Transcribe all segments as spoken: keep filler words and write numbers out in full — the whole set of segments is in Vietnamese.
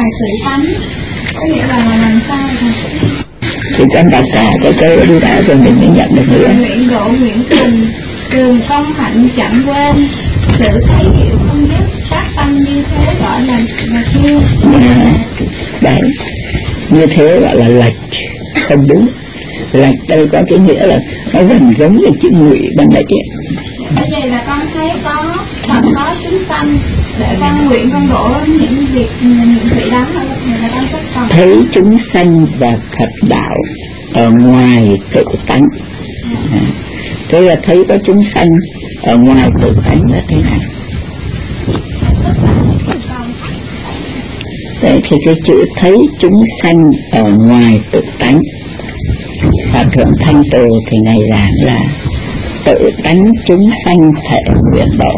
tự tánh, có nghĩa là làm sao thì trong tất cả cái câu đi đã rồi mình mới nhận được nữa. Nguyện độ nguyện cùng, trường công hạnh chẳng quên, sự thấy hiểu không dứt, phát tâm như thế gọi là là thiên. Đấy, như thế gọi là lệch, không đúng. Lệch đây có cái nghĩa là nó gần giống như chữ ngụy ban nãy ấy. Bởi vậy là con thấy có thật có chúng sanh để con nguyện con độ những việc những vị đó là con rất cần. Thấy chúng sanh và Phật đạo ở ngoài tự tánh. À, thế là thấy có chúng sanh ở ngoài tự tánh là thế nào? Đấy, thì cái chữ thấy chúng sanh ở ngoài tự tánh, Hòa Thượng Thanh Từ thì ngày giảng là tự tánh chúng sanh thể nguyện độ,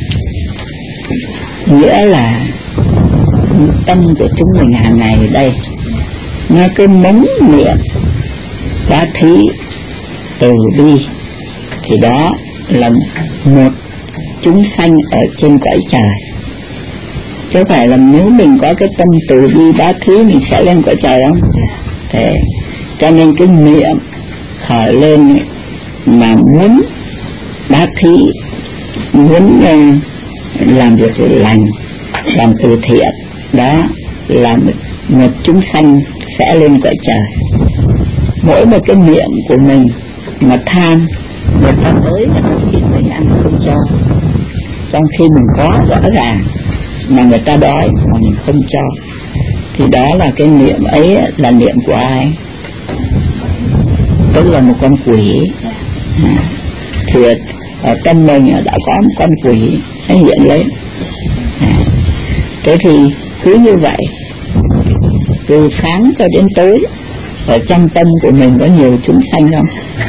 nghĩa là tâm của chúng mình hàng ngày đây nó cứ mống niệm bá thí từ bi, thì đó là một chúng sanh ở trên cõi trời. Chứ phải là nếu mình có cái tâm từ bi bá thí mình sẽ lên cõi trời không? Thế cho nên cái niệm khởi lên ấy, mà muốn bá thí, muốn uh, làm việc lành, làm từ thiện, đó là một chúng sanh sẽ lên cõi trời. Mỗi một cái niệm của mình mà tham, người ta tới người ta xin mình ăn không cho, trong khi mình có rõ ràng mà người ta đói mà mình không cho, thì đó là cái niệm ấy là niệm của ai? Tức là một con quỷ. À, thì ở tâm mình đã có một con quỷ nó hiện lên. À, thế thì cứ như vậy từ sáng cho đến tối ở trong tâm của mình có nhiều chúng sanh không?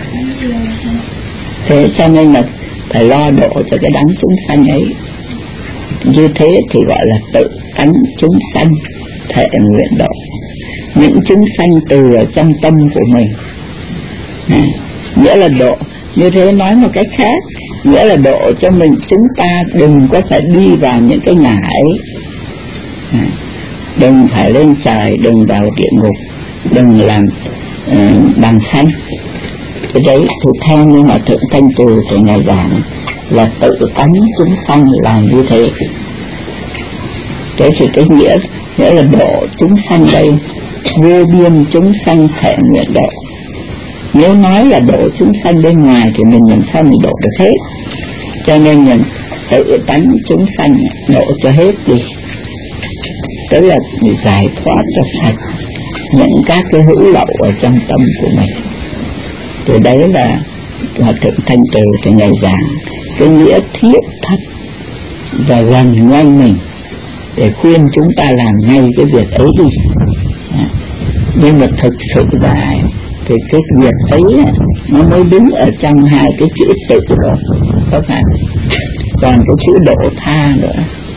Thế cho nên là phải lo độ cho cái đám chúng sanh ấy. Như thế thì gọi là tự tánh chúng sanh thể nguyện độ. Những chúng sanh từ ở trong tâm của mình. À, nghĩa là độ, như thế nói một cách khác, nghĩa là độ cho mình, chúng ta đừng có phải đi vào những cái nhà ấy. À, đừng phải lên trời, đừng vào địa ngục, đừng làm uh, bằng sanh. Cái đấy thì theo như mà Thượng Thanh Từ thì Ngài giảng là tự tánh chúng sanh là như thế. Thế thì cái nghĩa nghĩa là độ chúng sanh đây vô biên chúng sanh thể nguyện độ. Nếu nói là độ chúng sanh bên ngoài thì mình làm sao mình độ được hết, cho nên mình tự tánh chúng sanh độ cho hết đi, tức là giải thoát cho sạch những các cái hữu lậu ở trong tâm của mình. Từ đấy là Hòa Thượng Thanh Từ thì Ngài giảng cái nghĩa thiết thật và gần ngoanh mình để khuyên chúng ta làm ngay cái việc ấy đi. À, nhưng mà thực sự là thì cái việc ấy nó mới đứng ở trong hai cái chữ tự đó, có phải? Còn cái chữ độ tha nữa.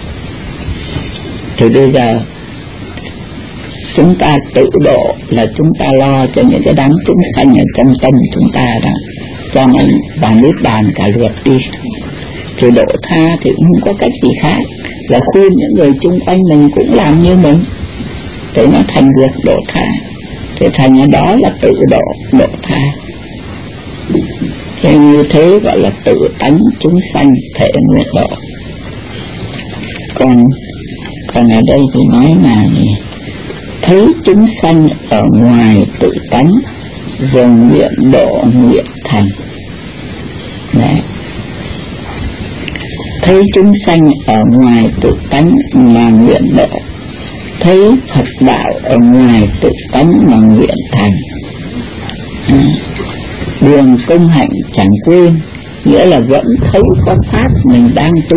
Thì bây giờ chúng ta tự độ là chúng ta lo cho những cái đám chúng sanh ở trong tâm chúng ta đó, cho nó vào nước bàn cả lượt đi. Thì độ tha thì cũng không có cách gì khác là khuyên những người chung quanh mình cũng làm như mình, để nó thành việc độ tha. Thì thành ra đó là tự độ, độ tha. Thì như thế gọi là tự tánh chúng sanh thể nguyện độ. Còn còn ở đây thì nói là thấy chúng sanh ở ngoài tự tánh, dần nguyện độ nguyện thành. Đấy. Thấy chúng sanh ở ngoài tự tánh mà nguyện độ, thấy Phật đạo ở ngoài tự tánh mà nguyện thành. À, đường công hạnh chẳng quên, nghĩa là vẫn thấy có pháp mình đang tu.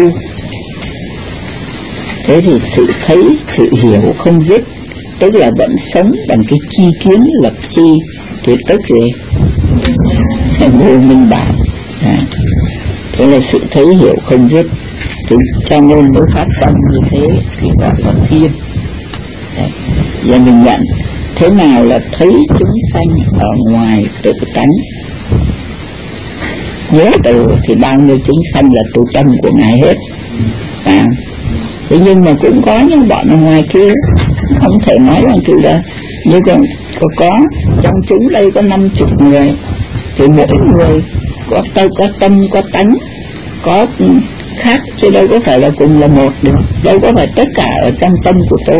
Thế thì sự thấy, sự hiểu không dứt, tức là vẫn sống bằng cái chi kiến lập chi, thì tức gì? Vô minh bảo. À, thế là sự thấy hiểu không dứt, thì cho nên mới phát tâm như thế thì gọi là thiên. Giờ mình nhận thế nào là thấy chúng sanh ở ngoài tự tánh. Nhớ từ thì bao nhiêu chúng sanh là tu tâm của Ngài hết. À, thế nhưng mà cũng có những bọn ở ngoài kia không không thể nói rằngคือlà như còn có, có trong chúng đây có năm chục người thì mỗi người có tâm, có tâm, có tánh, có khác, chứ đâu có phải là cùng là một được, đâu có phải tất cả ở trong tâm của tôi.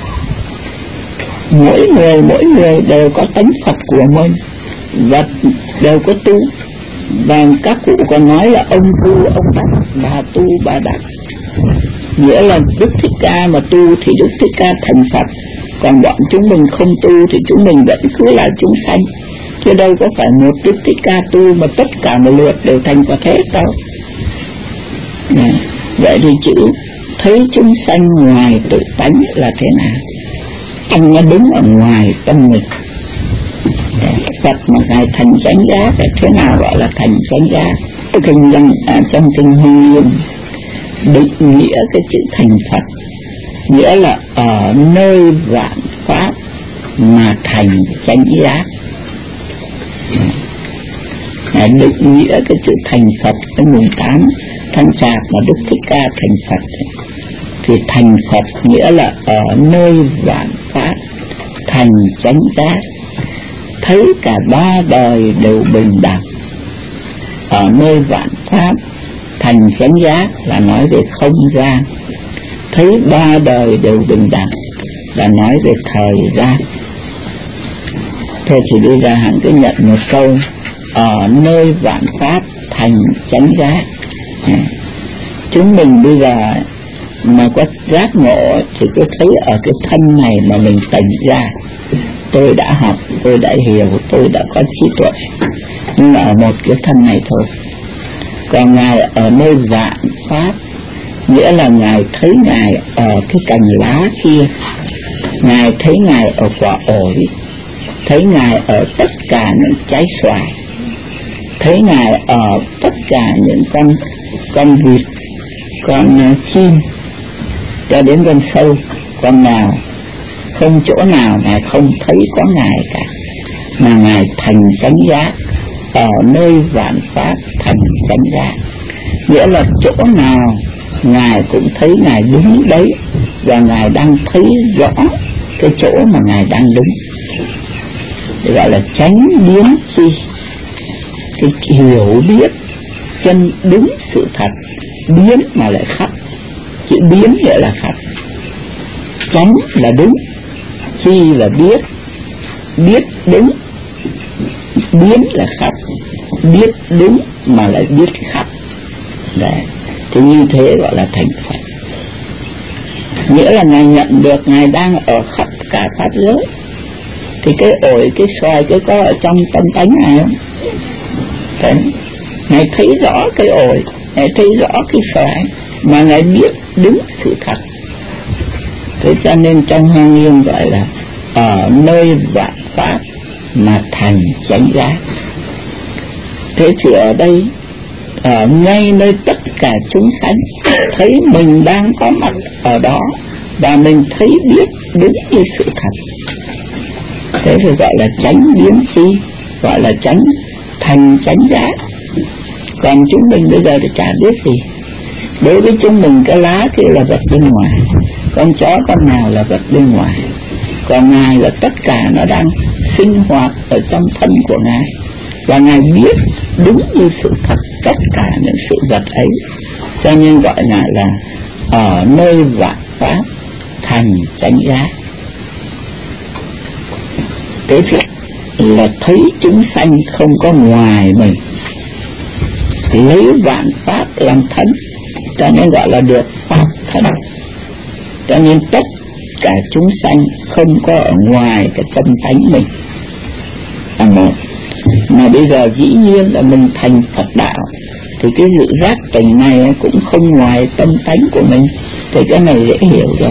Mỗi người mỗi người đều có tánh Phật của mình và đều có tu. Và các cụ còn nói là ông tu ông đắc, bà tu bà đắc, nghĩa là Đức Thích Ca mà tu thì Đức Thích Ca thành Phật, còn bọn chúng mình không tu thì chúng mình vẫn cứ là chúng sanh, chứ đâu có phải một Đức Thích Ca tu mà tất cả một lượt đều thành Phật hết đâu. Này, vậy thì chữ thấy chúng sanh ngoài tự tánh là thế nào? Anh nó đứng ở ngoài tâm mình. Phật mà Ngài thành chánh giác là thế nào gọi là thành chánh giác? Kinh văn à, trong kinh Hoa Nghiêm định nghĩa cái chữ thành Phật, nghĩa là ở nơi vạn pháp mà thành chánh giác. Ngài định nghĩa cái chữ thành Phật cái mùng tám tháng Chạp mà Đức Thích Ca thành Phật, thì thành Phật nghĩa là ở nơi vạn pháp thành chánh giác, thấy cả ba đời đều bình đẳng. Ở nơi vạn pháp thành chánh giác là nói về không gian, thấy ba đời đều bình đẳng là nói về thời gian. Thế thì bây giờ hẳn cứ nhận một câu ở nơi vạn pháp thành chánh giác. Chúng mình bây giờ mà có giác ngộ thì cứ thấy ở cái thân này mà mình tỉnh ra, tôi đã học, tôi đã hiểu, tôi đã có trí tuệ, nhưng mà ở một cái thân này thôi. Còn Ngài ở nơi vạn pháp, nghĩa là Ngài thấy Ngài ở cái cành lá kia, Ngài thấy Ngài ở quả ổi, thấy Ngài ở tất cả những trái xoài, thấy Ngài ở tất cả những con con vịt, con uh, chim, cho đến con sâu, con nào không chỗ nào Ngài không thấy có Ngài cả, mà Ngài thành chánh giác, ở nơi vạn pháp thành chánh giác, nghĩa là chỗ nào Ngài cũng thấy Ngài đứng đấy, và Ngài đang thấy rõ cái chỗ mà Ngài đang đứng, gọi là chánh biến chi, cái hiểu biết chân đúng sự thật. Biến mà lại khắp, chữ biến nghĩa là khắp, chánh là đúng, chi là biết, biết đúng, biến là khắp, biết đúng mà lại biết khắp. Đấy, thì như thế gọi là thành Phật. Nghĩa là Ngài nhận được Ngài đang ở khắp cả pháp giới. Thì cái ổi, cái xoài, cái có ở trong tâm tánh Ngài không? Đấy, Ngài thấy rõ cái ổi, Ngài thấy rõ cái xoài, mà Ngài biết đúng sự thật. Thế cho nên trong Hoa Nghiêm gọi là ở nơi vạn pháp mà thành chánh giác. Thế thì ở đây, ở ngay nơi tất cả chúng sanh thấy mình đang có mặt ở đó, và mình thấy biết đúng như sự thật. Thế thì gọi là chánh biến chi, gọi là chánh thành chánh giác. Còn chúng mình bây giờ thì chả biết gì. Đối với chúng mình cái lá kia là vật bên ngoài, con chó con nào là vật bên ngoài, còn Ngài là tất cả nó đang sinh hoạt ở trong thân của Ngài, và Ngài biết đúng như sự thật tất cả những sự vật ấy. Cho nên gọi là là ở nơi vạn pháp thành chánh giác. Thế thì là thấy chúng sanh không có ngoài mình, lấy vạn pháp làm thân, cho nên gọi là được pháp thân. Cho nên tất cả chúng sanh không có ở ngoài cái tâm tánh mình là một. Mà bây giờ dĩ nhiên là mình thành Phật đạo, thì cái sự giác tỉnh này cũng không ngoài tâm tánh của mình, thì cái này dễ hiểu rồi.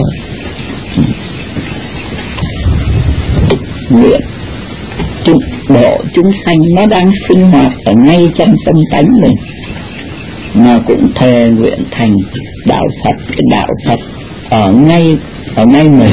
Nguyện chúng, độ chúng sanh nó đang sinh hoạt ở ngay trong tâm tánh mình, mà cũng thề nguyện thành đạo Phật, cái đạo Phật ở ngay ở ngay mình.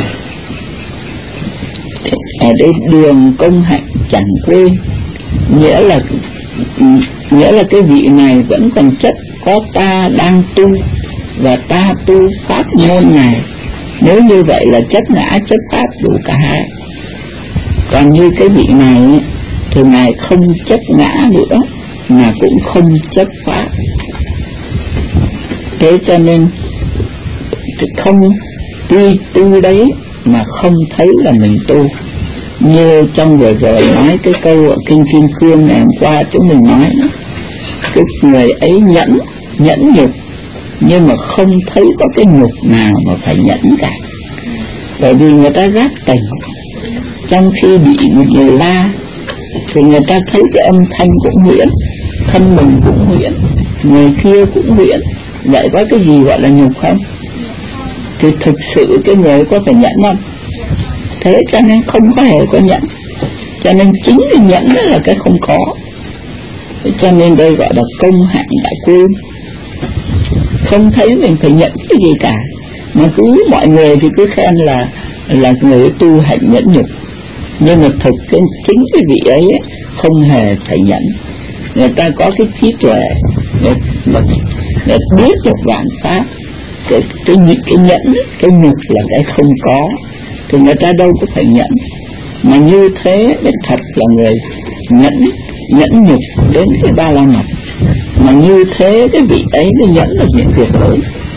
Ở đây đường công hạnh chẳng quên, nghĩa là nghĩa là cái vị này vẫn còn chất có ta đang tu, và ta tu pháp môn này Nếu như vậy là chấp ngã chấp pháp đủ cả hai. Còn như cái vị này thì ngài không chấp ngã nữa mà cũng không chấp pháp. Thế cho nên không tuy tu đấy mà không thấy là mình tu. Như trong vừa rồi nói cái câu ở Kinh Kim Cương ngày hôm qua chúng mình nói đó, cái người ấy nhẫn, nhẫn nhục, nhưng mà không thấy có cái nhục nào mà phải nhẫn cả. Bởi vì người ta giác tỉnh, trong khi bị một người la thì người ta thấy cái âm thanh cũng huyễn, thân mình cũng huyễn, người kia cũng huyễn. Vậy có cái gì gọi là nhục không? Thì thực sự cái người có phải nhẫn không? Thế cho nên không có hề có nhẫn. Cho nên chính cái nhẫn đó là cái không có. Cho nên đây gọi là công hạnh đã quên, không thấy mình phải nhẫn cái gì cả, mà cứ mọi người thì cứ khen là là người tu hạnh nhẫn nhục. Nhưng mà thực cái chính cái vị ấy không hề phải nhẫn. Người ta có cái trí tuệ, người, người biết được vạn pháp. Cái, cái, cái nhẫn, cái nhục là cái không có, thì người ta đâu có phải nhẫn. Mà như thế mới thật là người nhẫn, nhẫn nhục đến cái ba la mật. Mà như thế cái vị ấy mới nhẫn được những việc lớn.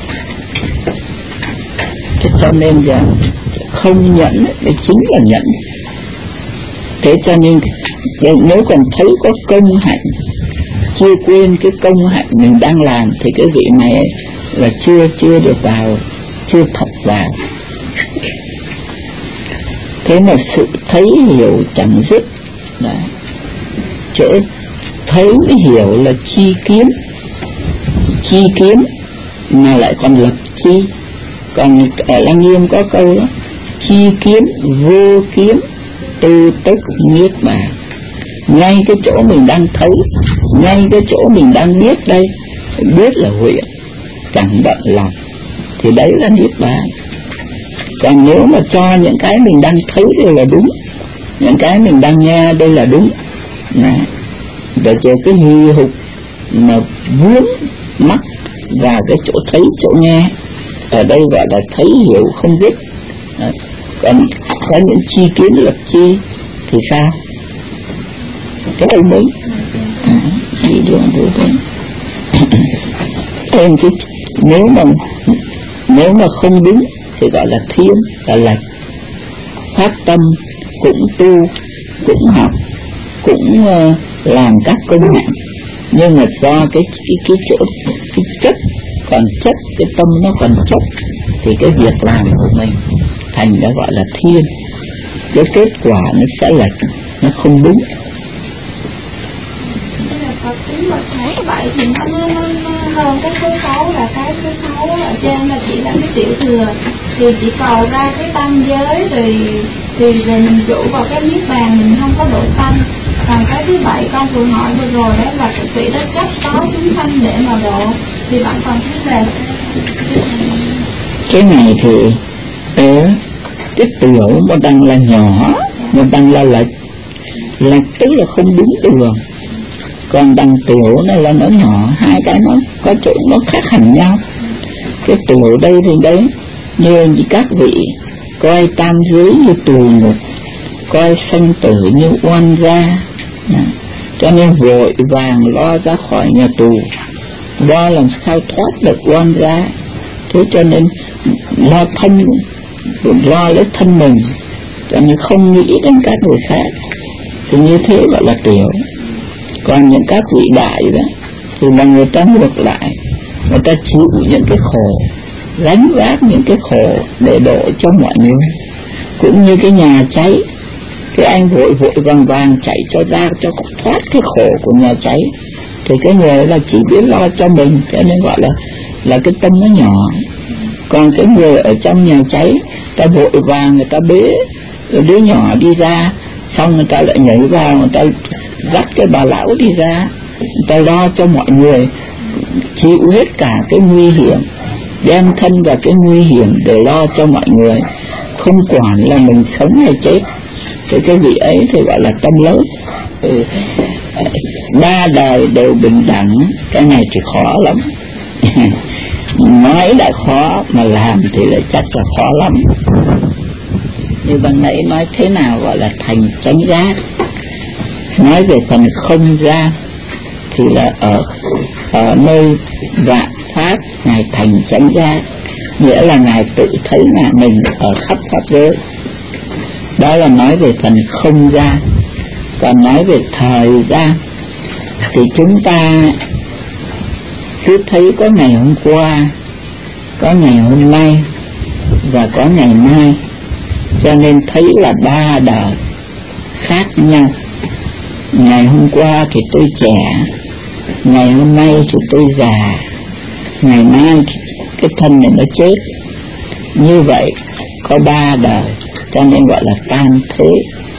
Thế cho nên là không nhẫn thì chính là nhẫn. Thế cho nên nếu còn thấy có công hạnh, chưa quên cái công hạnh mình đang làm, thì cái vị này là chưa chưa được vào, chưa thật vào. Thế mà sự thấy hiểu chẳng dứt. Đấy. Chỗ thấy mới hiểu là chi kiến, chi kiến mà lại còn lập chi. Còn ở Lăng Nghiêm có câu đó, chi kiến vô kiến tư tức niết bàn. Ngay cái chỗ mình đang thấy, ngay cái chỗ mình đang biết đây, biết là huyễn, chẳng bận lòng, thì đấy là niết bàn. Còn nếu mà cho những cái mình đang thấy đây là đúng, những cái mình đang nghe đây là đúng, để cho cái hư hụt mà vướng mắc vào cái chỗ thấy chỗ nghe, ở đây gọi là thấy hiểu không dứt. Còn có những chi kiến lập chi thì sao? Cái đâu mới gì đường vô thế. Thêm chứ nếu mà nếu mà không đúng thì gọi là thiên, là lệch. Phát tâm cũng tu, cũng học, cũng uh, làm các công hạnh, nhưng mà do cái cái cái chỗ cái chất còn chất, cái tâm nó còn chất, thì cái việc làm của mình thành đã gọi là thiên. Cái kết quả nó sẽ lệch, nó không đúng. Phật tính Phật thấy vậy thì nó, nó, nó hơn cái số xấu, là cái số xấu ở trên là chỉ là cái tiểu thừa, thì chỉ cầu ra cái tâm giới rồi thì rồi mình trụ vào cái niết bàn, mình không có độ tâm. Còn cái thứ bảy con vừa hỏi vừa rồi đó là cái vị đó chấp có chúng sanh để mà độ, thì bạn còn thấy về cái này thì ở cái tiểu nó đang là nhỏ, nó đang là lệch, lệch tức là không đúng đường. Còn đằng tiểu này là nó nhỏ, hai cái nó có chỗ nó khác hẳn nhau. Cái tiểu đây thì đấy, như các vị coi tam giới như tù ngục, coi sanh tử như oan gia, cho nên vội vàng lo ra khỏi nhà tù, lo làm sao thoát được oan gia. Thế cho nên lo thân, lo lấy thân mình, cho nên không nghĩ đến các người khác, thì như thế gọi là tiểu. Còn những các vị đại đó thì là người ta ngược lại, người ta chịu những cái khổ, gánh vác những cái khổ để độ cho mọi người. Cũng như cái nhà cháy, cái anh vội vội vàng vàng chạy cho ra cho thoát cái khổ của nhà cháy, thì cái người là chỉ biết lo cho mình, cho nên gọi là là cái tâm nó nhỏ. Còn cái người ở trong nhà cháy, ta vội vàng người ta bế đứa nhỏ đi ra, xong người ta lại nhảy vào, người ta dắt cái bà lão đi ra, người ta lo cho mọi người, chịu hết cả cái nguy hiểm, đem thân vào cái nguy hiểm để lo cho mọi người, không quản là mình sống hay chết. Thì cái vị ấy thì gọi là tâm lớn. Ừ. Ba đời đều bình đẳng, cái này thì khó lắm. Nói đã khó mà làm thì lại chắc là khó lắm. Như ban nãy nói thế nào gọi là thành chánh giác. Nói về phần không gian thì là ở ở nơi vạn pháp Ngài thành chánh giác, nghĩa là Ngài tự thấy là mình ở khắp pháp giới. Đó là nói về phần không gian. Còn nói về thời gian thì chúng ta cứ thấy có ngày hôm qua, có ngày hôm nay và có ngày mai, cho nên thấy là ba đời khác nhau. Ngày hôm qua thì tôi trẻ, ngày hôm nay thì tôi già, ngày mai cái thân này nó chết. Như vậy có ba đời, cho nên gọi là tam thế.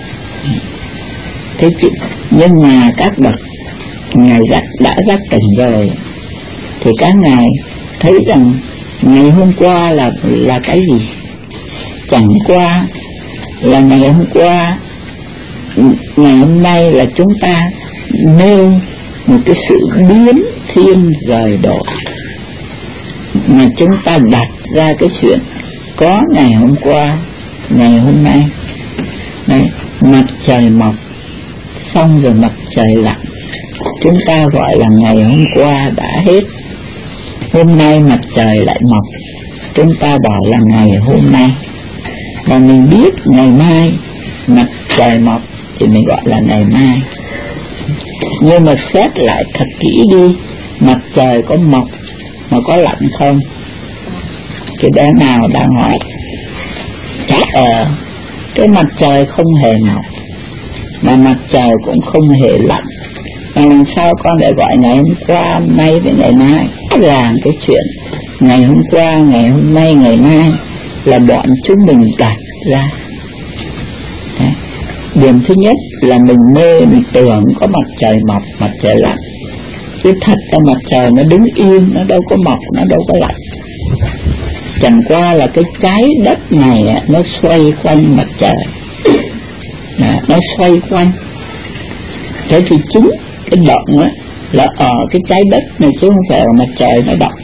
Thế chứ, nhưng mà các bậc Ngài đã, đã giác tỉnh rồi thì các ngài thấy rằng ngày hôm qua là là cái gì? Chẳng qua là ngày hôm qua, ngày hôm nay là chúng ta nêu một cái sự biến thiên rời đổi, mà chúng ta đặt ra cái chuyện có ngày hôm qua, ngày hôm nay. Đấy, mặt trời mọc xong rồi mặt trời lặn, chúng ta gọi là ngày hôm qua đã hết. Hôm nay mặt trời lại mọc, chúng ta bảo là ngày hôm nay. Và mình biết ngày mai mặt trời mọc thì mình gọi là ngày mai. Nhưng mà xét lại thật kỹ đi, mặt trời có mọc mà có lặn không? Cái bé nào đang hỏi? Chắc ờ cái mặt trời không hề mọc, mà mặt trời cũng không hề lặn. Mà làm sao con lại gọi ngày hôm qua, hôm nay với ngày mai? Là cái chuyện ngày hôm qua, ngày hôm nay, ngày mai là bọn chúng mình đặt ra. Đấy. Điểm thứ nhất là mình mê, mình tưởng có mặt trời mọc, mặt trời lặn. Chứ thật ra mặt trời nó đứng yên, nó đâu có mọc, nó đâu có lặn. Chẳng qua là cái trái đất này nó xoay quanh mặt trời. Đó, nó xoay quanh. Thế thì chính cái động á là ở cái trái đất này chứ không phải là mặt trời nó động.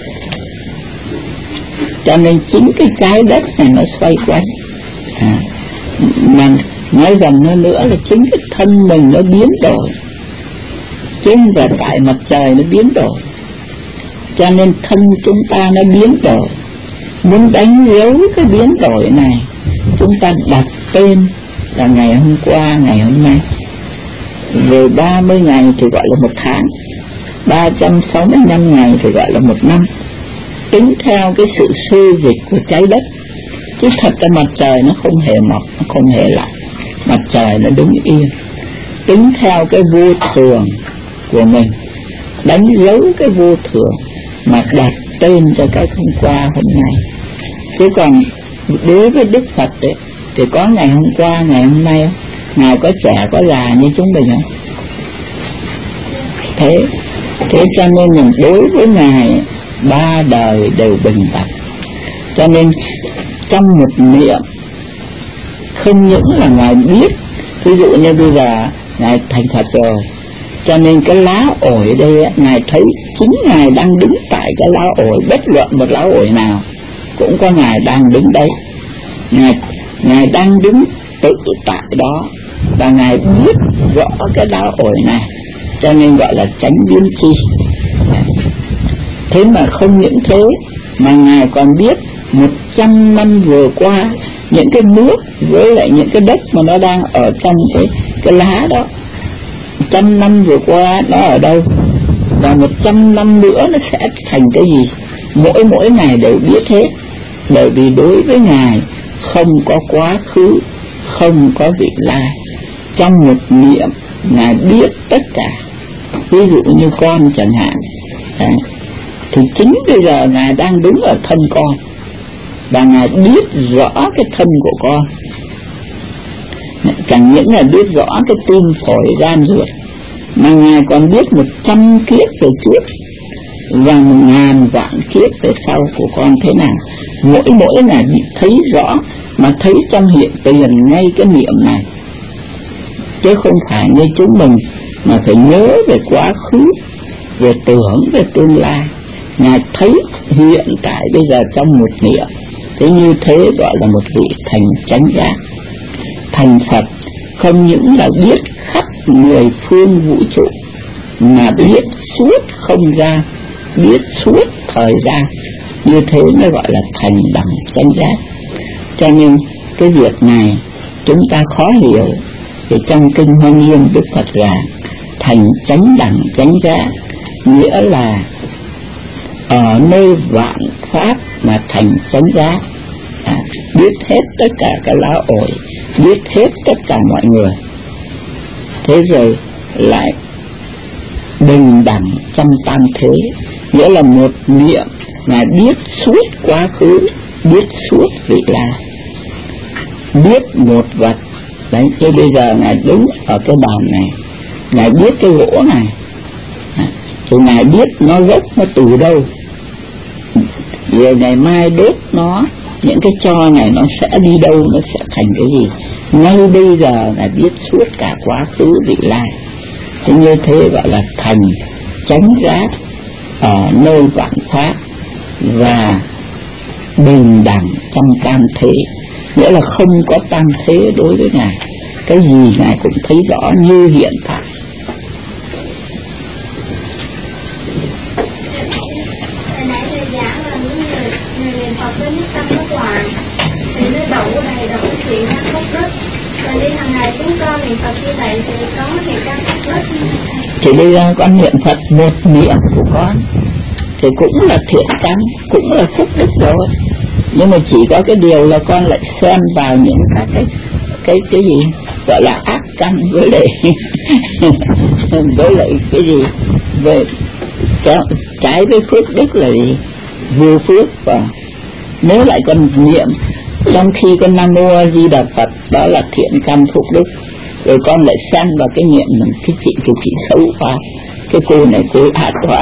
Cho nên chính cái trái đất này nó xoay quanh. À, mà nói rằng nó nữa là chính cái thân mình nó biến đổi, chứ không phải tại mặt trời nó biến đổi. Cho nên thân chúng ta nó biến đổi. Muốn đánh dấu cái biến đổi này, chúng ta đặt tên là ngày hôm qua, ngày hôm nay. Rồi ba mươi ngày thì gọi là một tháng, ba trăm sáu mươi lăm ngày thì gọi là một năm. Tính theo cái sự xê dịch của trái đất. Chứ thật ra mặt trời nó không hề mọc, nó không hề lặn. Mặt trời nó đứng yên. Tính theo cái vô thường của mình, đánh dấu cái vô thường mà đặt tên cho cái hôm qua, hôm nay. Chứ còn đối với Đức Phật ấy, thì có ngày hôm qua, ngày hôm nay, Ngài có trẻ, có già như chúng mình không? Thế, thế cho nên mình đối với Ngài ba đời đều bình đẳng. Cho nên trong một niệm không những là Ngài biết, ví dụ như bây giờ Ngài thành Phật rồi, cho nên cái lá ổi đây Ngài thấy chính Ngài đang đứng tại cái lá ổi, bất luận một lá ổi nào cũng có Ngài đang đứng đấy. Ngài, Ngài đang đứng tự tại đó, và Ngài biết rõ cái lá ổi này, cho nên gọi là chánh biến chi. Thế mà không những thế, mà Ngài còn biết một trăm năm vừa qua những cái nước với lại những cái đất mà nó đang ở trong cái, cái lá đó, trăm năm vừa qua nó ở đâu, và một trăm năm nữa nó sẽ thành cái gì. Mỗi mỗi ngày đều biết hết. Bởi vì đối với Ngài không có quá khứ, không có vị lai. Trong một niệm Ngài biết tất cả. Ví dụ như con chẳng hạn, đấy, thì chính bây giờ Ngài đang đứng ở thân con, và Ngài biết rõ cái thân của con. Chẳng những là biết rõ cái tim, phổi, gan, ruột, mà Ngài còn biết một trăm kiếp về trước và một ngàn vạn kiếp về sau của con thế nào. Mỗi mỗi Ngài bị thấy rõ, mà thấy trong hiện tiền ngay cái niệm này, chứ không phải như chúng mình mà phải nhớ về quá khứ, về tưởng về tương lai. Ngài thấy hiện tại bây giờ trong một niệm, thế như thế gọi là một vị thành chánh giác. Thành Phật không những là biết khắp mười phương vũ trụ, mà biết suốt không gian, biết suốt thời gian, như thế mới gọi là thành đẳng chánh giác. Cho nên cái việc này chúng ta khó hiểu. Thì trong kinh Hoa Nghiêm Đức Phật rằng thành chánh đẳng chánh giác nghĩa là ở nơi vạn pháp mà thành chánh giác, à, biết hết tất cả cái lá ổi, biết hết tất cả mọi người. Thế rồi lại bình đẳng trong tam thế, nghĩa là một niệm Ngài biết suốt quá khứ, biết suốt vị lai, biết một vật. Đấy, như bây giờ Ngài đứng ở cái bàn này, Ngài biết cái gỗ này, à, thì Ngài biết nó gốc nó từ đâu, rồi ngày mai đốt nó, những cái tro này nó sẽ đi đâu, nó sẽ thành cái gì. Ngay bây giờ Ngài biết suốt cả quá khứ vị lai. Thế như thế gọi là thành chánh giác ở nơi vạn pháp và bình đẳng trong tam thế, nghĩa là không có tam thế đối với Ngài, cái gì Ngài cũng thấy rõ như hiện tại. Hồi nãy thầy giảng là những người người niệm Phật với nhất tâm bất hoại thì nó đậu đầy đậu chuyện nó khúc đất. Rồi đi hàng ngày chúng con niệm Phật như vậy thì có niệm trăm khúc đất. Thì bây giờ con niệm Phật một niệm của con thì cũng là thiện căn, cũng là phúc đức rồi. Nhưng mà chỉ có cái điều là con lại xen vào những các cái cái cái gì gọi là ác căn, với lại với lại cái gì về trái với phước đức là gì, vô phước. Và nếu lại con niệm trong khi con Nam Mô A Di Đà Phật, đó là thiện căn phúc đức, rồi con lại xen vào cái niệm cái chị cái chị xấu quá, cái cô này cô ác quá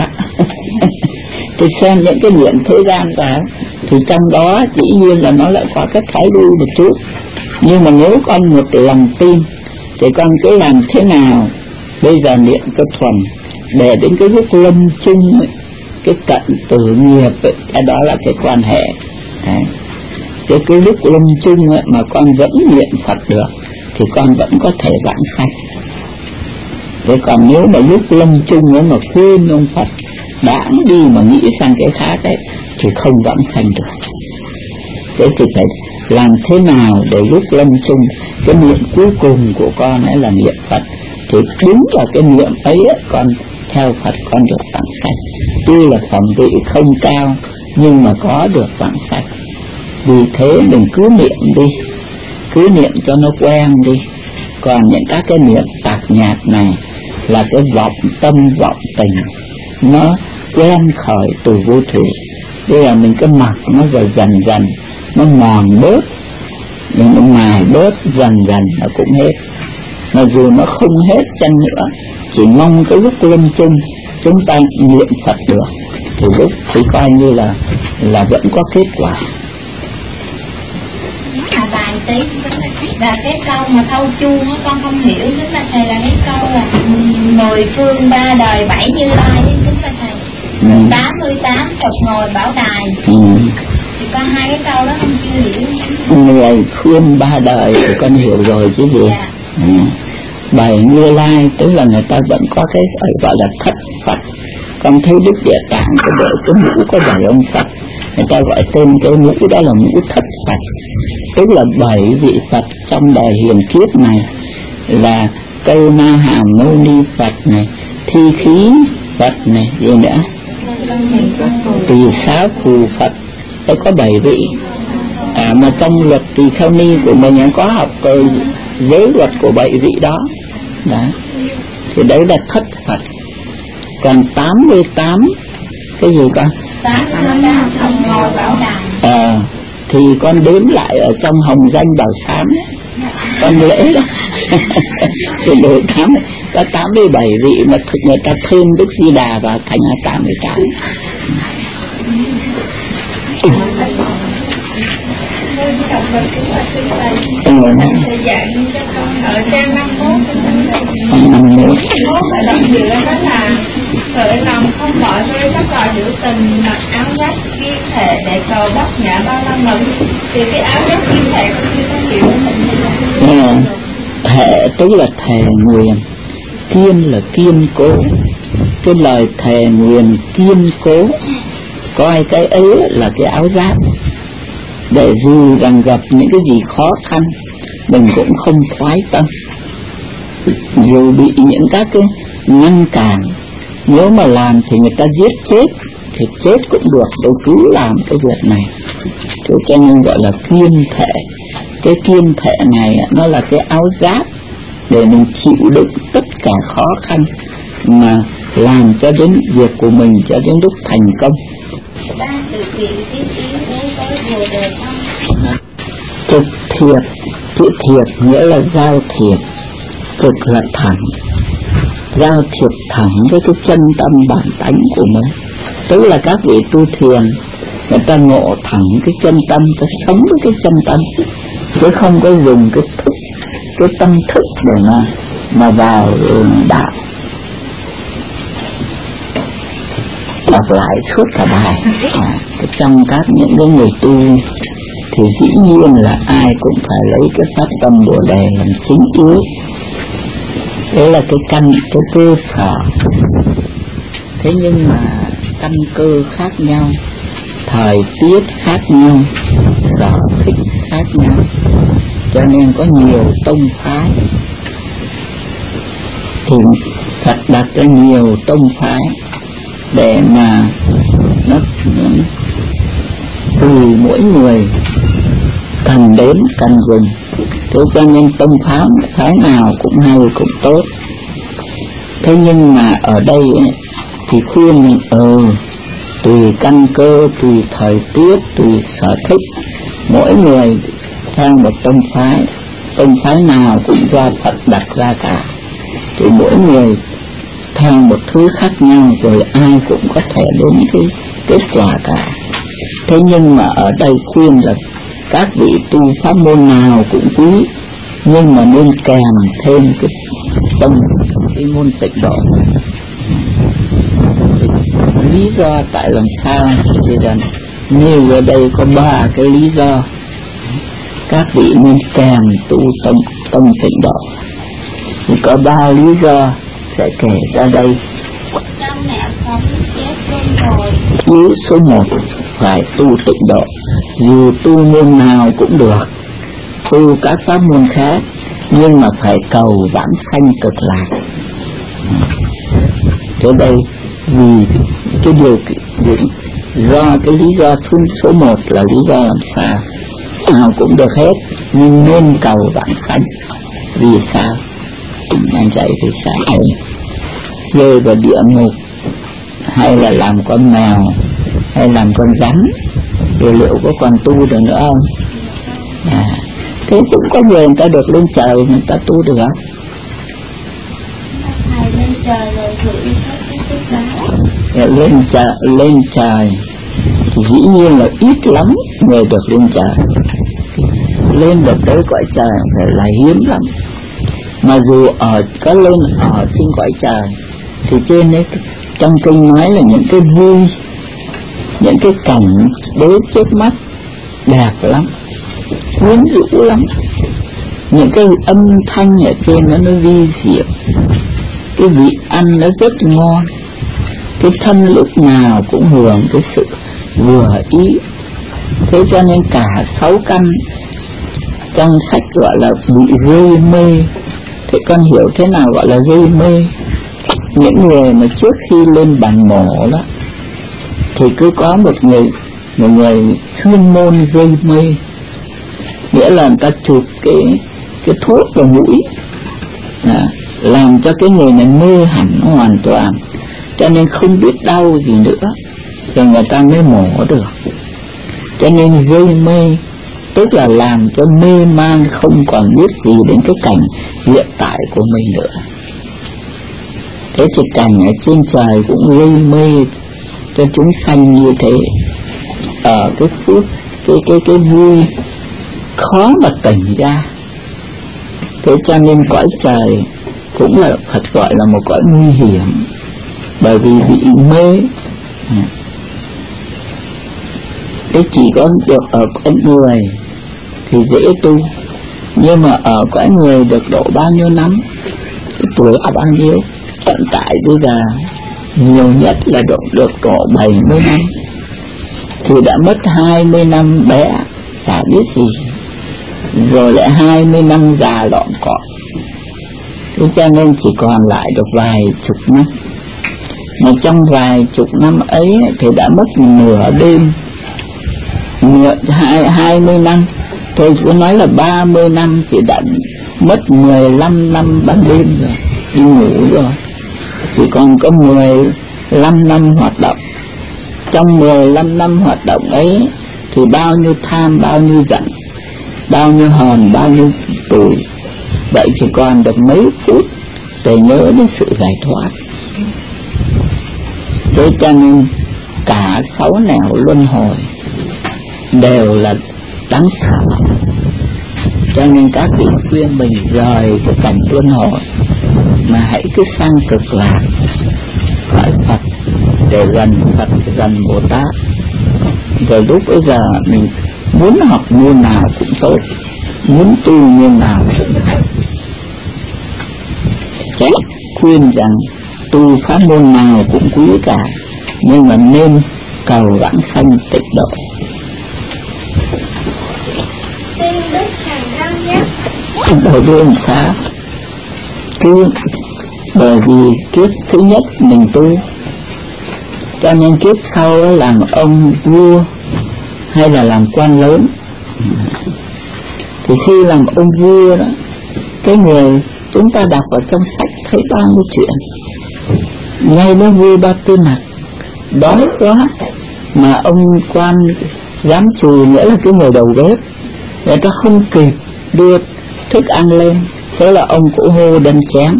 thì xem những cái niệm thế gian vào, thì trong đó dĩ nhiên là nó lại có cái thái độ một chút. Nhưng mà nếu con một lòng tin thì con cứ làm thế nào bây giờ niệm cho thuần, để đến cái lúc lâm chung ấy, cái cận tử nghiệp ấy, cái đó là cái quan hệ. Đấy. Cái, cái lúc lâm chung ấy, mà con vẫn niệm Phật được thì con vẫn có thể vãng sanh. Thế còn nếu mà lúc lâm chung ấy mà quên ông Phật, đãng đi mà nghĩ sang cái khác ấy, thì không vãng sanh được. Thế thì phải làm thế nào để lúc lâm chung, cái niệm cuối cùng của con ấy là niệm Phật, thì đúng là cái niệm ấy, ấy con theo Phật con được vãng sanh. Tuy là phẩm vị không cao nhưng mà có được vãng sanh. Vì thế mình cứ niệm đi, cứ niệm cho nó quen đi. Còn những các cái niệm tạp nhạp này là cái vọng tâm vọng tình, nó quen khởi từ vô thủy. Bây giờ mình cứ mặc nó rồi dần dần nó mòn bớt, nhưng nó mài bớt dần dần nó cũng hết. Mà dù nó không hết chăng nữa, chỉ mong cái lúc lâm chung chúng ta niệm Phật được, thì lúc thì coi như là là vẫn có kết quả. À, bài tí là cái câu mà thâu chuông á, con không hiểu. Chúng ta thầy là cái câu là mười phương ba đời bảy như lai với chúng ta thầy. ừ. tám mươi tám Phật ngồi bảo đài. ừ. Thì con hai cái câu đó không chưa hiểu. Mười phương ba đời thì con hiểu rồi chứ gì. dạ. ừ. Bảy như lai tức là người ta vẫn có cái gọi là thất Phật. Con thấy Đức Địa Tạng có đội cái mũ có bảy ông Phật, người ta gọi tên cái mũ đó là mũ thất Phật, tức là bảy vị Phật trong đời hiền kiếp này là Câu Na Hàm Mâu Ni Phật này, Thi Khí Phật này, gì nữa, Tỳ Xá Phù Phật, đấy có bảy vị. À, mà trong luật Tỳ Kheo Ni của mình có học uh, giới luật của bảy vị đó. Đó, thì đấy là thất Phật. Còn tám mươi tám cái gì con? tám mươi tám Phật ngồi bảo đài. À, thì con đếm lại ở trong hồng danh bảo sám ấy, con lễ đó thì đổi tám có tám mươi bảy vị, mà người ta thêm Đức Di Đà vào thành là tám mươi tám. Ừ. Thầy dạy cho con ở trang năm mốt. năm mốt ở đoạn giữa đó là Khởi lòng không bỏ rơi các loại hữu tình, mặc áo giáp kiên thể để cầu bóc ngã bao la mật. Thì cái áo giáp kiên thể có chưa có hiểu mình như là thể tức là thề nguyền, kiên là kiên cố, cái lời thề nguyền kiên cố, coi cái ấy là cái áo giáp, để dù rằng gặp những cái gì khó khăn mình cũng không thoái tâm, dù bị những các cái ngăn cản, nếu mà làm thì người ta giết chết thì chết cũng được, tôi cứ làm cái việc này. Thế cho nên gọi là kiên thể. Cái kiên thể này nó là cái áo giáp để mình chịu đựng tất cả khó khăn mà làm cho đến việc của mình cho đến lúc thành công. Trực thiệp, chữ thiệp nghĩa là giao thiệp, trực là thẳng, giao thiệp thẳng với cái chân tâm bản tánh của mình. Tức là các vị tu thiền người ta ngộ thẳng cái chân tâm, ta sống với cái chân tâm, chứ không có dùng cái thức, cái tâm thức để mà mà vào đạo. Đọc lại suốt cả bài à, trong các những cái người tu thì dĩ nhiên là ai cũng phải lấy cái phát tâm Bồ Đề làm chính yếu. Đấy là cái căn, cái cơ sở. Thế nhưng mà căn cơ khác nhau, thời tiết khác nhau, sở thích khác nhau, cho nên có nhiều tông phái. Thì Phật đặt ra nhiều tông phái để mà nó, nó tùy mỗi người cần đến cần dùng. Thế cho nên tông phái phái nào cũng hay cũng tốt. Thế nhưng mà ở đây ấy, thì khuyên mình ừ tùy căn cơ, tùy thời tiết, tùy sở thích, mỗi người theo một tông phái, tông phái nào cũng do Phật đặt ra cả, thì mỗi người theo một thứ khác nhau, rồi ai cũng có thể đến cái kết quả cả. Thế nhưng mà ở đây khuyên là các vị tu pháp môn nào cũng quý, nhưng mà nên kèm thêm cái tông, cái môn tịnh độ. Lý do tại làm sao thì rằng nêu ở đây có ba cái lý do các vị nên kèm tu tông tông tịnh độ. Thì có ba lý do sẽ kể ra đây. Yếu số một, phải tu tịnh độ, dù tu môn nào cũng được, tu các pháp môn khác, nhưng mà phải cầu vãng sanh cực lạc. Thế đây vì cái điều kiện do cái lý do số một là lý do làm sao nào cũng được hết, nhưng nên cầu vãng sanh. Vì sao? Anh dạy vì sao? Rơi vào địa ngục, hay là làm con mèo, hay làm con rắn, thì liệu có còn tu được nữa không? À, thế cũng có người người ta được lên trời, người ta tu được không? Lên trời rồi gửi lên trời, lên trời thì dĩ nhiên là ít lắm người được lên trời. Lên được tới cõi trời phải là hiếm lắm. Mà dù ở có lên ở trên cõi trời thì trên đấy trong kinh nói là những cái vui, những cái cảnh đối trước mắt đẹp lắm, quyến rũ lắm, những cái âm thanh ở trên nó nó vi diệu, cái vị ăn nó rất ngon, cái thân lúc nào cũng hưởng cái sự vừa ý. Thế cho nên cả sáu căn trong sách gọi là bị rơi mê. Thế con hiểu thế nào gọi là rơi mê? Những người mà trước khi lên bàn mổ đó thì cứ có một người một người chuyên môn rơi mê, nghĩa là người ta chụp cái cái thuốc vào mũi à, làm cho cái người này mê hẳn hoàn toàn, cho nên không biết đau gì nữa, rồi người ta mới mổ được. Cho nên rơi mê tức là làm cho mê man, không còn biết gì đến cái cảnh hiện tại của mình nữa. Thế thì cảnh ở trên trời cũng gây mê cho chúng sanh như thế, ở cái phút cái cái cái vui khó mà tỉnh ra. Thế cho nên cõi trời cũng là Phật gọi là một cõi nguy hiểm, bởi vì bị mê. Thế chỉ có được ở cõi người thì dễ tu, nhưng mà ở cõi người được độ bao nhiêu năm, cái tuổi ở bao nhiêu, tận tại bây giờ nhiều nhất là độ được độ bảy mươi năm, thì đã mất hai mươi năm bé chả biết gì, rồi lại hai mươi năm già lọn cọ. Thế cho nên chỉ còn lại được vài chục năm, mà trong vài chục năm ấy thì đã mất nửa đêm. Nửa, hai, hai mươi năm, tôi cứ nói là ba mươi năm thì đã mất mười lăm năm ban đêm rồi, đi ngủ rồi. Chỉ còn có mười lăm năm hoạt động. Trong mười lăm năm hoạt động ấy thì bao nhiêu tham, bao nhiêu giận, bao nhiêu hờn, bao nhiêu tủi. Vậy thì còn được mấy phút để nhớ đến sự giải thoát. Thế cho nên cả sáu nẻo luân hồi đều là đáng sợ. Cho nên các vị khuyên mình rời cái cảnh luân hồi, mà hãy cứ sang cực lạc hỏi Phật để gần Phật, gần Bồ Tát. Rồi lúc bây giờ mình muốn học môn nào cũng tốt, muốn tu môn nào cũng tốt. Chắc khuyên rằng tu pháp môn nào cũng quý cả, nhưng mà nên cầu vãng sanh tịnh độ. Đầu tiên sao? Cứ bởi vì kiếp thứ nhất mình tu, cho nên kiếp sau làm ông vua hay là làm quan lớn. Thì khi làm ông vua đó, cái người chúng ta đọc ở trong sách thấy bao nhiêu chuyện. Ngay đó vua Ba Tư Nặc đói quá, mà ông quan giám chùi, nghĩa là cái người đầu bếp, người ta không kịp đưa thức ăn lên, thế là ông cũng hô đâm chém.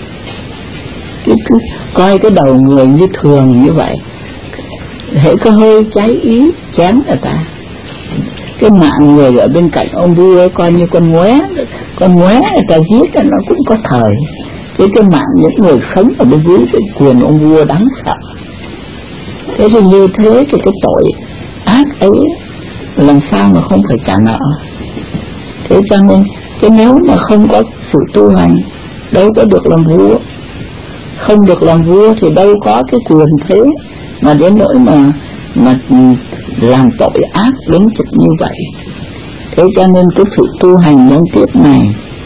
Cứ, cứ coi cái đầu người như thường như vậy, hễ có hơi cháy ý chém người ta. Cái mạng người ở bên cạnh ông vua coi như con ngoé, con ngoé người ta giết nó cũng có thời, chứ cái mạng những người sống ở bên dưới cái quyền ông vua đáng sợ. Thế thì như thế thì cái tội ác ấy làm sao mà không phải trả nợ. Thế cho nên cái nếu mà không có sự tu hành, đâu có được làm vua. Không được làm vua thì đâu có cái quyền thế mà đến nỗi mà mà làm tội ác đến chực như vậy. Thế cho nên cái sự tu hành nhân kiếp này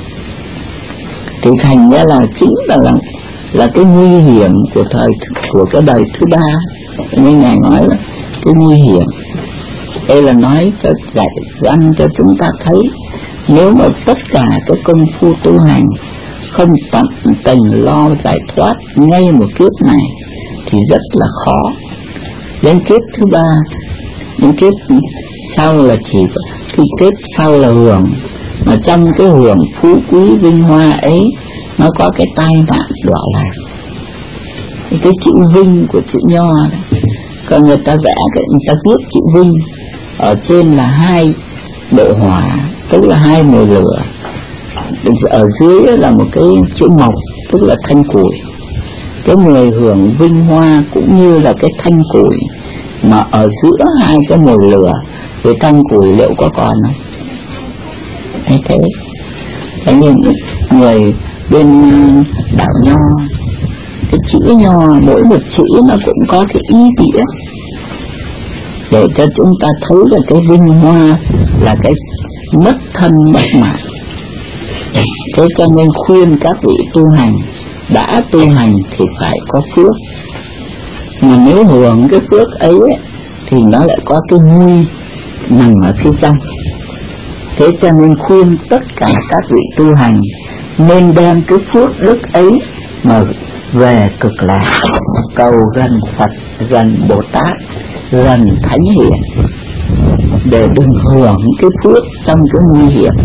thì thành ra là chính là là, là cái nguy hiểm của thời của cái đời thứ ba. Nên Ngài nói là cái nguy hiểm. Đây là nói cho dạy văn cho chúng ta thấy, nếu mà tất cả cái công phu tu hành không tận tình lo giải thoát ngay một kiếp này thì rất là khó. Đến kiếp thứ ba, đến kiếp sau là chỉ cái kiếp sau là hưởng, mà trong cái hưởng phú quý vinh hoa ấy nó có cái tai nạn đọa lạc. Cái chữ vinh của chữ nho đó, còn người ta vẽ cái người ta viết chữ vinh ở trên là hai độ hỏa, tức là hai mùi lửa, ở dưới là một cái chữ mộc, tức là thanh củi. Cái người hưởng vinh hoa cũng như là cái thanh củi, mà ở giữa hai cái mùi lửa thì thanh củi liệu có còn không? Thế thế thế nên người bên đạo nho, cái chữ nho mỗi một chữ nó cũng có cái ý nghĩa để cho chúng ta thấy là cái vinh hoa là cái mất thân mất mạng. Thế cho nên khuyên các vị tu hành, đã tu hành thì phải có phước, mà nếu hưởng cái phước ấy thì nó lại có cái nguy nằm ở phía trong. Thế cho nên khuyên tất cả các vị tu hành nên đem cái phước đức ấy mà về cực lạc, cầu gần Phật, gần Bồ Tát, gần Thánh Hiền, để đừng hưởng cái phước trong cái nguy hiểm.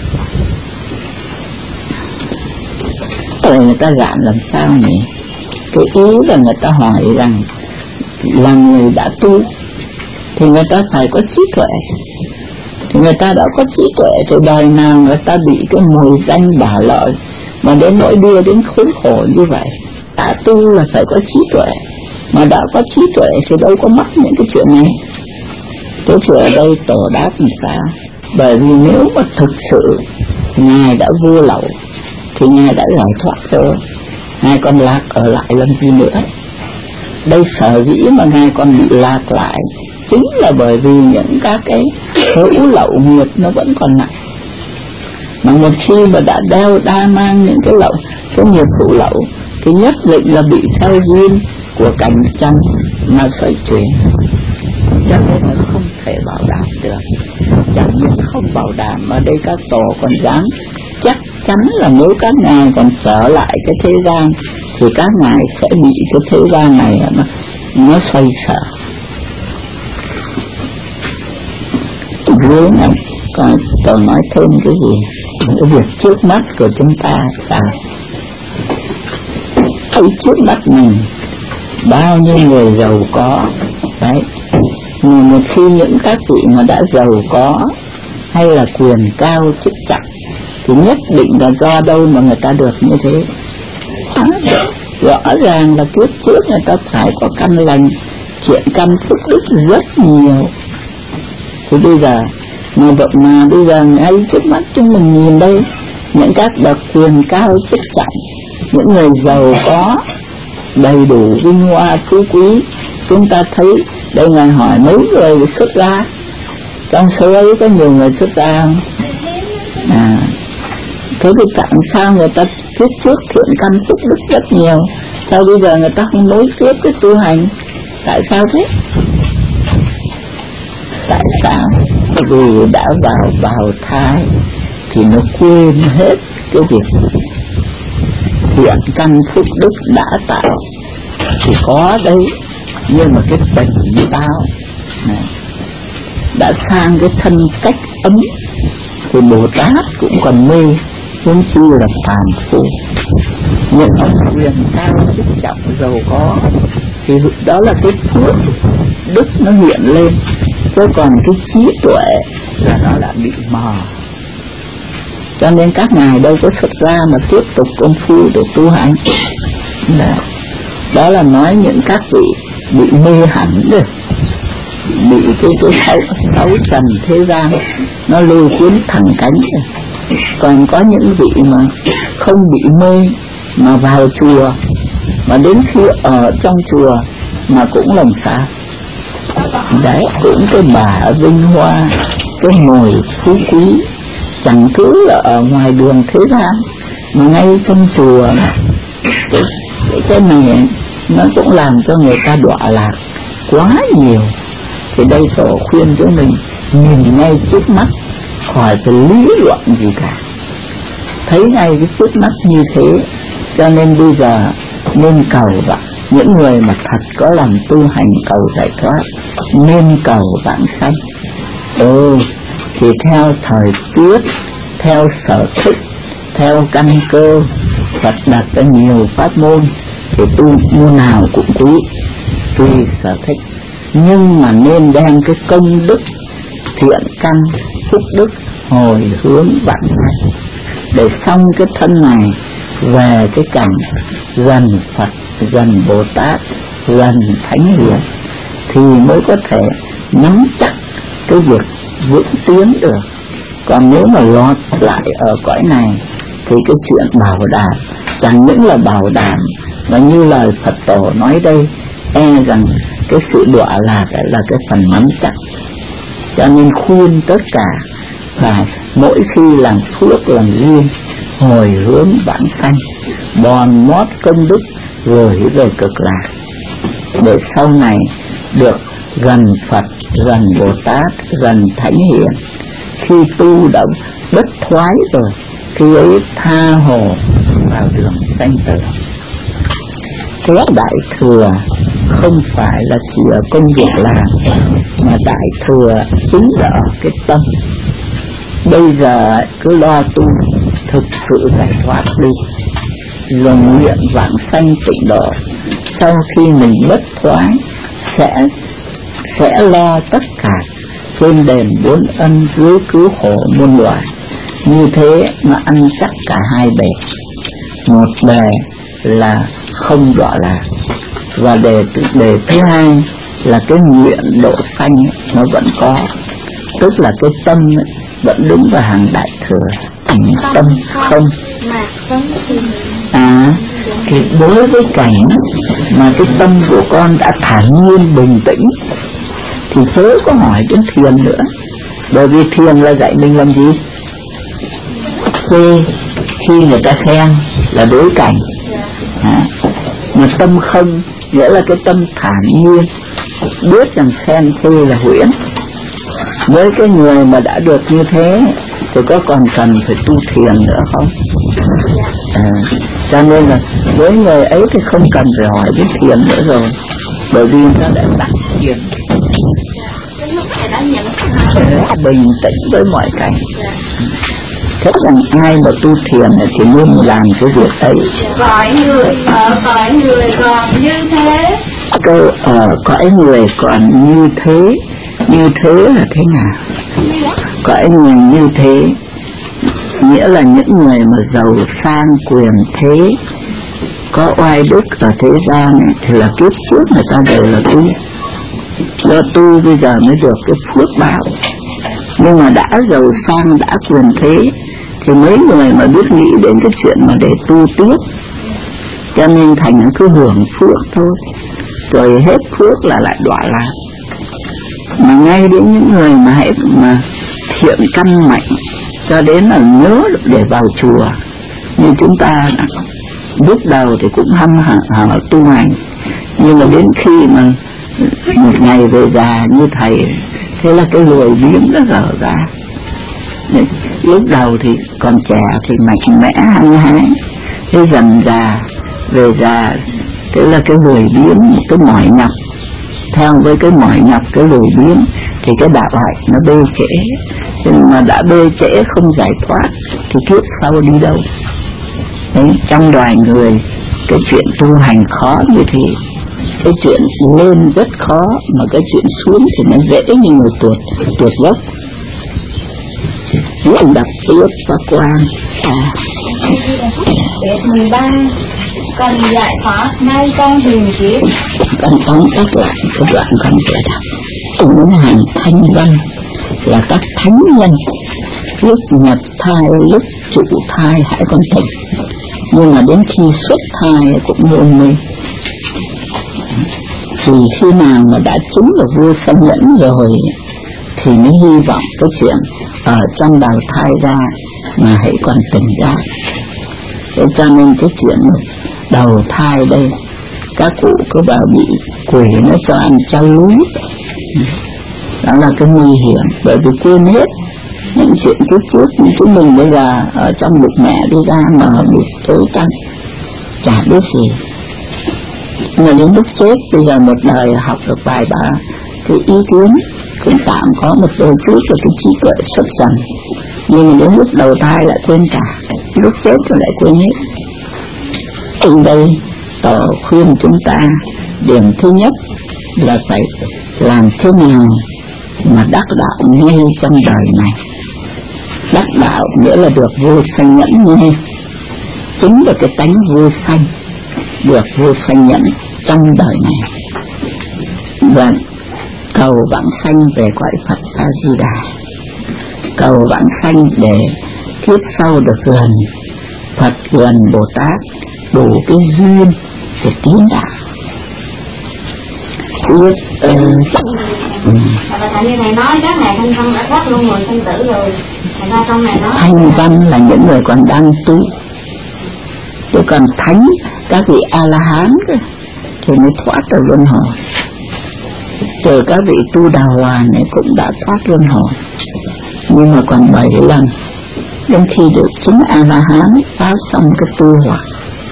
Rồi người ta giảng làm sao nhỉ? Cái ý là người ta hỏi rằng là người đã tu thì người ta phải có trí tuệ. Thì người ta đã có trí tuệ thì đời nào người ta bị cái mùi danh bả lợi mà đến nỗi đưa đến khốn khổ như vậy. đã tu là phải có trí tuệ, mà đã có trí tuệ thì đâu có mắc những cái chuyện này. Thế thì ở đây Tổ đáp làm sao? Bởi vì nếu mà thực sự Ngài đã vô lậu thì Ngài đã giải thoát rồi, Ngài còn lạc ở lại làm gì nữa? Đây sở dĩ mà Ngài còn bị lạc lại chính là bởi vì những các cái hữu lậu nghiệp nó vẫn còn nặng. Mà một khi mà đã đeo đa mang những cái lậu, cái nghiệp hữu lậu thì nhất định là bị theo duyên của cảnh trong mà xoay chuyển, cho nên là không thể bảo đảm được. Chẳng những không bảo đảm mà đây các tổ còn dám chắc chắn là nếu các ngài còn trở lại cái thế gian thì các ngài sẽ bị cái thế gian này nó, nó xoay sở. Dưới này còn tôi nói thêm cái gì? Cái việc trước mắt của chúng ta sao? Thấy trước mắt mình bao nhiêu người giàu có đấy, nhưng một khi những các vị mà đã giàu có hay là quyền cao chức trọng thì nhất định là do đâu mà người ta được như thế? À, rõ ràng là kiếp trước người ta phải có căn lành, chuyện căn phúc đức rất nhiều. Thì bây giờ mà vậy mà bây giờ ngay trước mắt chúng mình nhìn đây, những các bậc quyền cao chức trọng, những người giàu có đầy đủ vinh hoa phú quý, chúng ta thấy đây. Ngài hỏi mấy người xuất gia, trong số ấy có nhiều người xuất gia không? À, thế thì tại sao người ta kiếp trước thiện căn phúc đức rất nhiều, sao bây giờ người ta không nối tiếp cái tu hành? Tại sao thế? Tại sao? Vì đã vào vào thai thì nó quên hết cái việc thiện căn phúc đức đã tạo thì có đấy, nhưng mà cái tình tao này đã sang cái thân cách ấm thì Bồ Tát cũng còn mê, huống chi là phàm phu. Những ông quyền cao chức trọng giàu có thì đó là cái phước đức nó hiện lên, chứ còn cái trí tuệ là nó đã bị mờ. Cho nên các ngài đâu có xuất ra mà tiếp tục công phu để tu hành. Đó, đó là nói những các vị bị mê hẳn rồi, bị cái cái sáu, sáu trần thế gian nó lôi cuốn thẳng cánh rồi. Còn có những vị mà không bị mê mà vào chùa, mà đến khi ở trong chùa mà cũng làm sao đấy, cũng cái bà vinh hoa, cái ngồi phú quý, chẳng cứ là ở ngoài đường thế gian mà ngay trong chùa cái, cái, cái này nó cũng làm cho người ta đọa lạc quá nhiều. Thì đây Tổ khuyên cho mình nhìn ngay trước mắt, khỏi phải lý luận gì cả, thấy ngay cái trước mắt như thế. Cho nên bây giờ nên cầu vãng, những người mà thật có lòng tu hành cầu giải thoát nên cầu vãng sanh. Ừ, thì theo thời tiết, theo sở thích, theo căn cơ, Phật đặt ra nhiều pháp môn thì tu môn nào cũng quý, tùy sở thích, nhưng mà nên đem cái công đức thiện căn phúc đức hồi hướng vãng sanh, để xong cái thân này về cái cảnh gần Phật, gần Bồ Tát, gần Thánh Hiền thì mới có thể nắm chắc cái việc vững tiến được. Còn nếu mà lọt lại ở cõi này thì cái chuyện bảo đảm chẳng những là bảo đảm, mà như lời Phật Tổ nói đây, e rằng cái sự đọa lạc là cái phần nắm chắc. Cho nên khuyên tất cả phải mỗi khi làm phước làm duyên hồi hướng vãng sanh, bòn mót công đức gửi về cực lạc, để sau này được gần Phật, gần Bồ Tát, gần Thánh Hiền. Khi tu đã bất thoái rồi, khi ấy tha hồ vào đường sanh tử. Thế đại thừa không phải là chỉ ở công việc làm, mà đại thừa chính là ở cái tâm. Bây giờ cứ lo tu thực sự giải thoát đi, rồi nguyện vãng sanh tịnh độ. Sau khi mình bất thoái sẽ sẽ lo tất cả trên đền bốn ân, dưới cứu khổ muôn loài. Như thế mà ăn chắc cả hai bề. Một bề là không rõ ràng. Và đề đề thứ hai là cái nguyện độ sanh nó vẫn có, tức là cái tâm ấy, vẫn đứng vào hàng đại thừa. Tâm không à, thì đối với cảnh mà cái tâm của con đã thản nhiên bình tĩnh thì chớ có hỏi đến thiền nữa, bởi vì thiền là dạy mình làm gì? Khi khi người ta khen là đối cảnh à, mà tâm không nghĩa là cái tâm thản nhiên, biết rằng khen chê là huyễn. Với cái người mà đã được như thế thì có còn cần phải tu thiền nữa không? À, cho nên là với người ấy thì không cần phải hỏi đến thiền nữa rồi, bởi vì nó đã đắc thiền, bình tĩnh với mọi cảnh. Thế rằng ai mà tu thiền thì nên làm cái việc ấy. Cõi người ở cõi người còn như thế. Câu ở cõi người còn như thế, như thế là thế nào? Cõi người như thế nghĩa là những người mà giàu sang quyền thế, có oai đức ở thế gian ấy, thì là kiếp trước người ta đều là tu, do tu bây giờ mới được cái phước báo. Nhưng mà đã giàu sang, đã quyền thế thì mấy người mà biết nghĩ đến cái chuyện mà để tu tiếp, cho nên thành cứ hưởng phước thôi, rồi hết phước là lại đọa lạc. Mà ngay đến những người mà hãy mà thiện căn mạnh cho đến là nhớ để vào chùa, như chúng ta lúc đầu thì cũng hăm hở, hở tu hành, nhưng mà đến khi mà một ngày về già như thầy, thế là cái lười biếng nó dở ra. Lúc đầu thì còn trẻ thì mạnh mẽ hăng hái, thế dần già về già thế là cái lười biếng, cái mỏi nhọc. Theo với cái mỏi nhọc, cái lười biếng thì cái đạo hạnh nó bê trễ. Nhưng mà đã bê trễ không giải thoát thì kiếp sau đi đâu? Đấy, trong loài người cái chuyện tu hành khó như thế, cái chuyện lên rất khó, mà cái chuyện xuống thì nó dễ như người tuột tuột dốc. Những đập tiếp và quan à. Đệ mười ba cần giải thoát nay con hiền kiếp. Con tóm tắt lại cái đoạn con sẽ đọc. Những hàng thanh văn là các thánh nhân, lúc nhập thai, lúc trụ thai hãy còn tỉnh, nhưng mà đến khi xuất thai cũng hôn mê. Chỉ khi nào mà đã chứng được vua sanh nhẫn rồi thì mới hy vọng cái chuyện ở trong đầu thai ra mà hãy còn tỉnh ra. Thế cho nên cái chuyện đầu thai đây, các cụ cứ bảo bị quỷ nó cho ăn cháo lúi, đó là cái nguy hiểm, bởi vì quên hết những chuyện trước trước. Chúng mình bây giờ ở trong bụng mẹ đi ra mà bị tối tăm, chả biết gì. Nhưng đến lúc chết bây giờ một đời học được vài ba cái ý kiến cũng tạm có một đôi chút rồi cái trí tuệ xuất dần, nhưng mà đến lúc đầu thai lại quên cả, lúc chết rồi lại quên hết. Ở đây tổ khuyên chúng ta điểm thứ nhất là phải làm thế nào mà đắc đạo ngay trong đời này. Đắc đạo nghĩa là được vô sanh nhẫn ngay, chính là cái tánh vô sanh, được vô sanh nhẫn trong đời này, và cầu vãng sanh về cõi Phật A Di Đà, cầu vãng sanh để kiếp sau được gần Phật, gần Bồ Tát, đủ cái duyên để tiến đạo. Biết ơn. Ừ. Tại như thầy nói các này thanh văn đã thoát luôn rồi, sinh tử rồi. Thành ra trong này nói thanh văn là những người còn đang tu, chứ còn thánh các vị A La Hán thì mới thoát được luân hồi. Từ các vị tu Đà Hoàn này cũng đã thoát luân hồi, nhưng mà còn bảy lần đến khi được chính A La Hán phá xong cái tu hoại.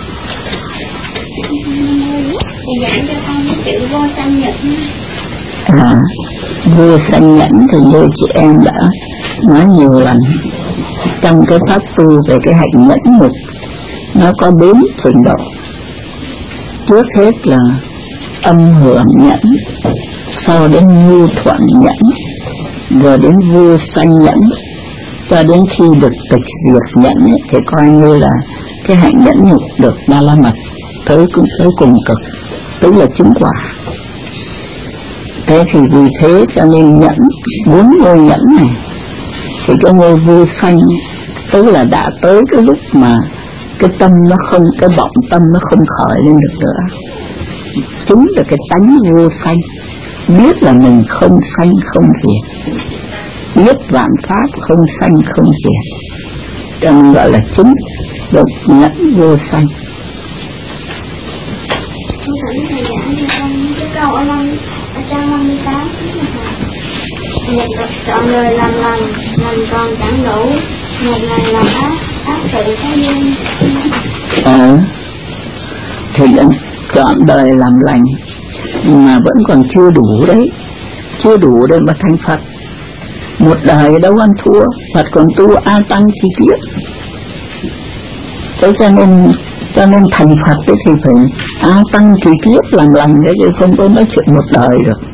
thì giảng cho con cái chữ vô sanh nhẫn. À, vô sanh nhẫn thì như chị em đã nói nhiều lần, trong cái pháp tu về cái hạnh nhẫn mục nó có bốn trình độ. Trước hết là âm hưởng nhẫn, sau đến nhu thuận nhẫn, rồi đến vô sanh nhẫn, cho đến khi được tịch diệt nhẫn ấy, thì coi như là cái hạnh nhẫn nhục được ba la mật. tới cũng tới cùng cực, tức là chứng quả. Thế thì vì thế cho nên nhẫn, bốn ngôi nhẫn này, thì cái ngôi vô sanh, tức là đã tới cái lúc mà cái tâm nó không, cái vọng tâm nó không khởi lên được nữa, chứng được cái tánh vô sanh, biết là mình không sanh không diệt, biết vạn pháp không sanh không diệt, cho nên gọi là chứng được nhẫn vô sanh. Con thỉnh thầy giảng cho con cái câu ở năm ở trang năm mươi tám chọn đời làm lành, lành còn chẳng đủ, một ngày làm ác, ác tự có duyên. Ờ, thì chọn đời làm lành mà vẫn còn chưa đủ đấy, chưa đủ để mà thành Phật. Một đời đâu ăn thua, Phật còn tu A Tăng chi tiết. Thế cho nên cho nên thành Phật ấy thì phải A Tăng chi tiết làm lành đấy, chứ không có nói chuyện một đời được.